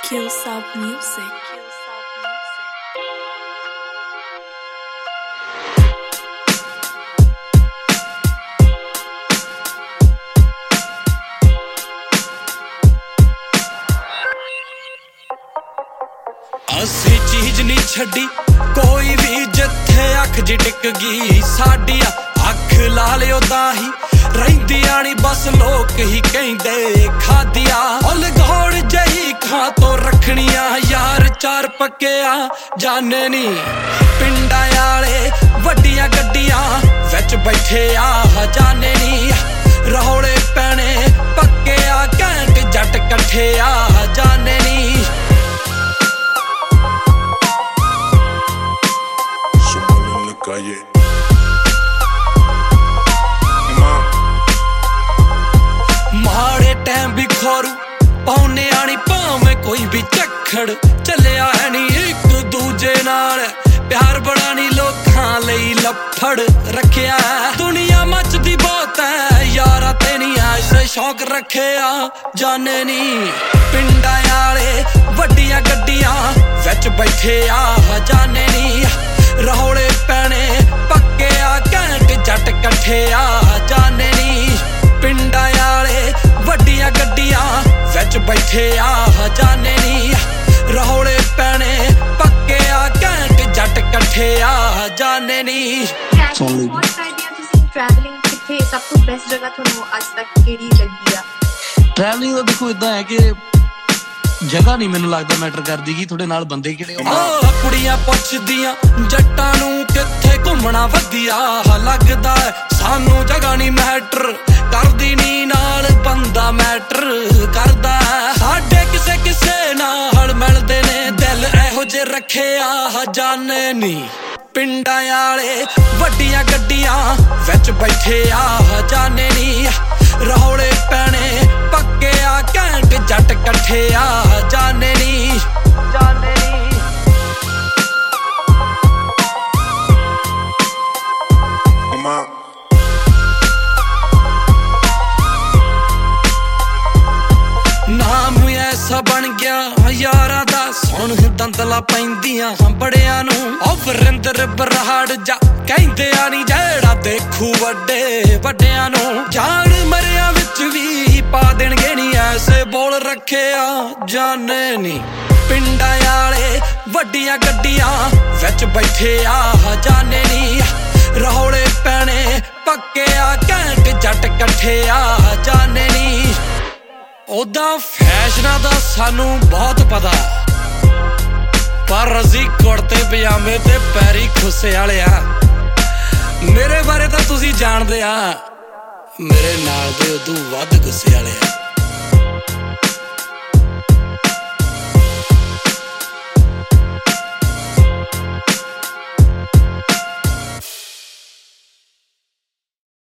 Q-Sub Music. असी चीज नहीं छड़ी कोई भी जिथे अख जी टिक गई साडी अख ला लियो ताही रहिंदियां नी बस लोक ही कहंदे खादिया उल घोड़ जही खां तो रखनिया यार चार पक्किया जाने नी पिंडा आले वड्डियां गड्डियां विच बैठे आ जाने नी रौले पैने पक्के आ घैंट जट कट्ठे आ जाने नी माड़े टाइम भी खोरू पौने आनी भावें कोई भी झक्खड़ चलिया है नी एक दूजे नाल प्यार बड़ा नी लोकां लई लफड़ रखिया दुनिया मचदी बहुत है यारा ते नी ऐसे शौक रखिया जाने नी पिंडा आले वड्डियां गड्डियां विच बैठे आ जाने नी रौले पैने पक्के आ घैंट जट कट्ठे आ जाने नी पिंडा आले वड्डियां गड्डियां विच बैठे आ जाने नी रौले पैने पक्के आ घैंट जट कट्ठे आ जाने नी ट्रैवलिंग किथे सब तो बेस्ट जगह ਤੁਹਾਨੂੰ ਅੱਜ ਤੱਕ ਕਿਹੜੀ ਲੱਗੀ ਆ ट्रैवलिंग ਦਾ ਦੇਖੋ ਇਦਾਂ ਹੈ ਕਿ जगह नहीं मैनू लगता मैटर करदी कि थोड़े नाल बंदे किहड़े कुड़ियां पुछदियां जट्टां नूं किथे घुमना वधिया लगदा सानू जगह नहीं मैटर करदी नी नाल बंदा मैटर करदा साडे किसे किसे नाल मिलदे ने दिल एहो जे रखे आ जाने नी पिंडा आले वड्डियां गड्डियां विच बैठे आ जाने नी रौले पैने पक्के आ घैंट जट कट्ठे आ जाने नी जाने नी नाम ऐसा बन गया यारा दा सुन दंदला पैंदियां बड़ियां नू ओ वरिंदर बराड़ जा कहंदे आ नी जेड़ा देखू वड्डे वड्डियां नू जान मरिया विच भी पा देणगे नी ऐसे बोल रखे आ जाने नी पिंडा आले वड्डियां गड्डियां विच बैठे आ जाने नी रौले पैने पक्के आ घैंट जट कट्ठे आ जाने नी ओदा फैशना दा सानू बहुत पता पर असी कुर्ते पजामे ते पैरी खुस्से वाले आ मेरे बारे तां तुसी जानदे आ मेरे नाल दे उदों वध गुस्से वाले आ